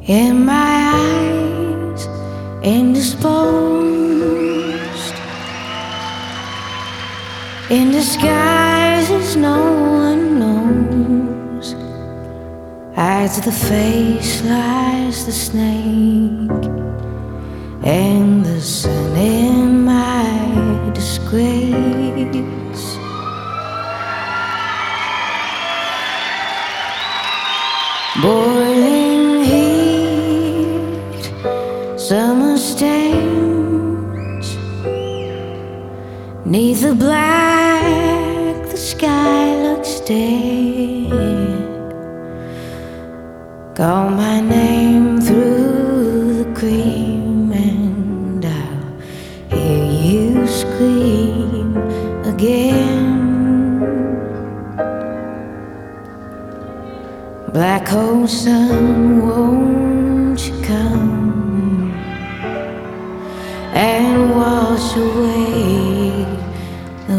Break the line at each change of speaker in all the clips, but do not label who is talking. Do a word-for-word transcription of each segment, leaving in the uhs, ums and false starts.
in my eyes, indisposed, in disguises no one knows. Eyes of the face lies the snake, and the sun in my disgrace. Boiling heat, summer stains, 'neath the black the sky looks dead. Call my name through the cream and I'll hear you scream again. Black hole sun, won't you come and wash away the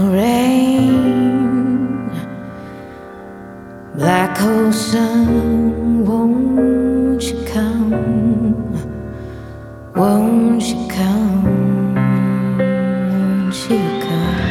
rain? Black hole sun, won't you come? Won't you come? Won't you come?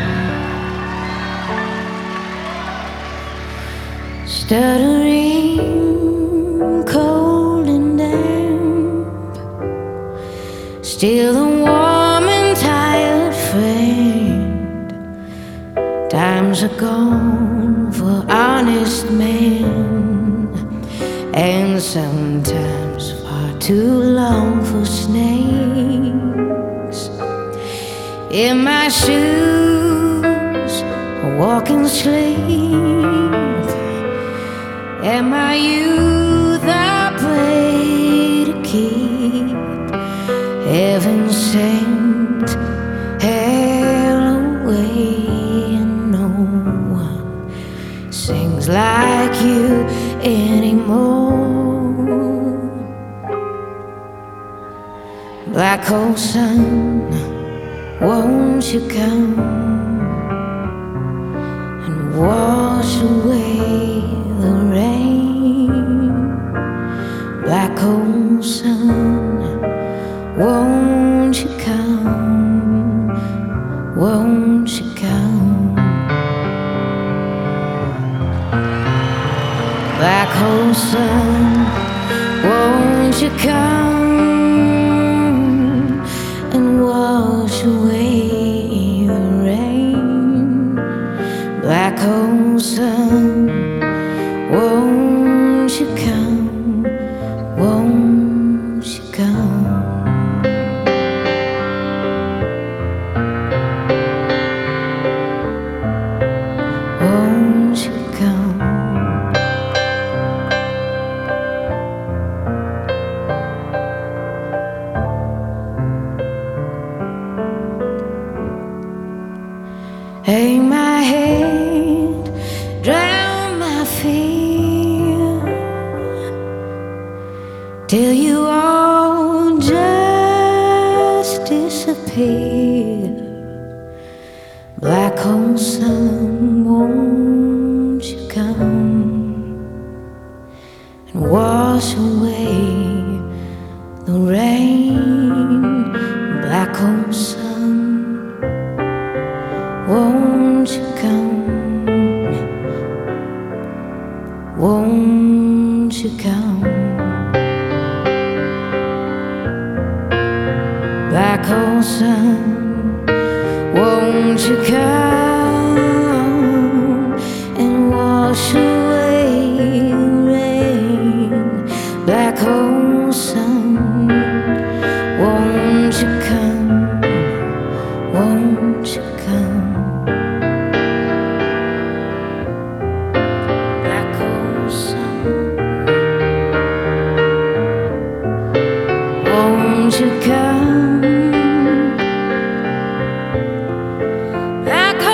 Stuttering, cold and damp, still the warm and tired friend. Times are gone for honest men, and sometimes far too long for snakes. In my shoes, a walking slave, and my youth I pray to keep. Heaven sent hell away, and no one sings like you anymore. Black hole sun, won't you come and wash away the rain? Black hole sun, won't you come? Won't you come? Black hole sun, won't you come and wash away the rain? Black hole sun, won't you come? Won't you come? Won't you come? Hang my head, drown my fear, till you all just disappear. Black hole sun, won't you come and wash away the rain? Black hole sun, won't you come? Won't you come? Black hole sun, won't you come and wash away the rain? Black hole sun, won't you come? Won't you come? Won't you come? Black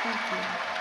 Thank you.